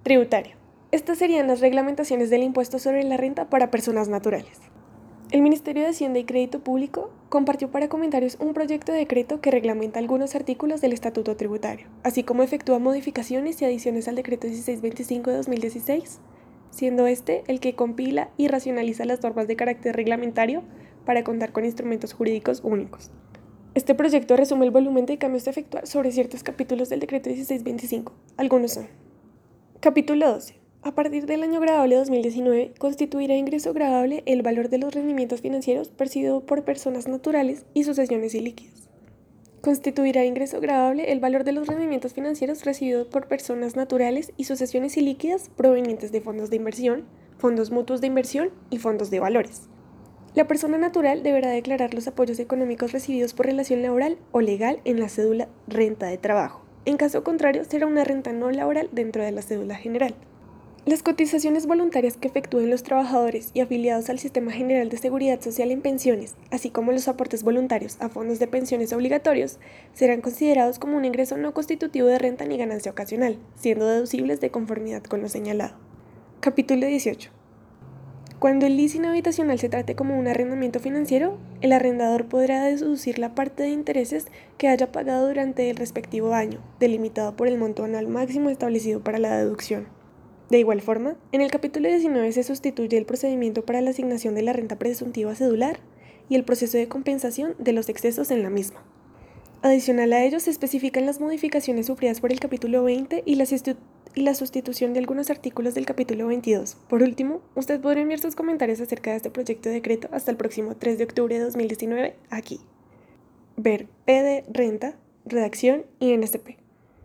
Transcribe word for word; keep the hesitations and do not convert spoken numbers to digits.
Tributario. Estas serían las reglamentaciones del impuesto sobre la renta para personas naturales. El Ministerio de Hacienda y Crédito Público compartió para comentarios un proyecto de decreto que reglamenta algunos artículos del Estatuto Tributario, así como efectúa modificaciones y adiciones al Decreto dieciséis veinticinco de dos mil dieciséis, siendo este el que compila y racionaliza las normas de carácter reglamentario para contar con instrumentos jurídicos únicos. Este proyecto resume el volumen de cambios a efectuar sobre ciertos capítulos del Decreto dieciséis veinticinco. Algunos son: Capítulo doce. A partir del año gravable dos mil diecinueve, constituirá ingreso gravable el valor de los rendimientos financieros percibido por personas naturales y sucesiones ilíquidas. Constituirá ingreso gravable el valor de los rendimientos financieros recibidos por personas naturales y sucesiones ilíquidas provenientes de fondos de inversión, fondos mutuos de inversión y fondos de valores. La persona natural deberá declarar los apoyos económicos recibidos por relación laboral o legal en la cédula renta de trabajo. En caso contrario, será una renta no laboral dentro de la cédula general. Las cotizaciones voluntarias que efectúen los trabajadores y afiliados al Sistema General de Seguridad Social en pensiones, así como los aportes voluntarios a fondos de pensiones obligatorios, serán considerados como un ingreso no constitutivo de renta ni ganancia ocasional, siendo deducibles de conformidad con lo señalado. Capítulo dieciocho. Cuando el leasing habitacional se trate como un arrendamiento financiero, el arrendador podrá deducir la parte de intereses que haya pagado durante el respectivo año, delimitado por el monto anual máximo establecido para la deducción. De igual forma, en el capítulo diecinueve se sustituye el procedimiento para la asignación de la renta presuntiva cedular y el proceso de compensación de los excesos en la misma. Adicional a ello, se especifican las modificaciones sufridas por el capítulo veinte y la, y la sustitución de algunos artículos del capítulo veintidós. Por último, usted podrá enviar sus comentarios acerca de este proyecto de decreto hasta el próximo tres de octubre de dos mil diecinueve aquí. Ver P de Renta, Redacción y N S P.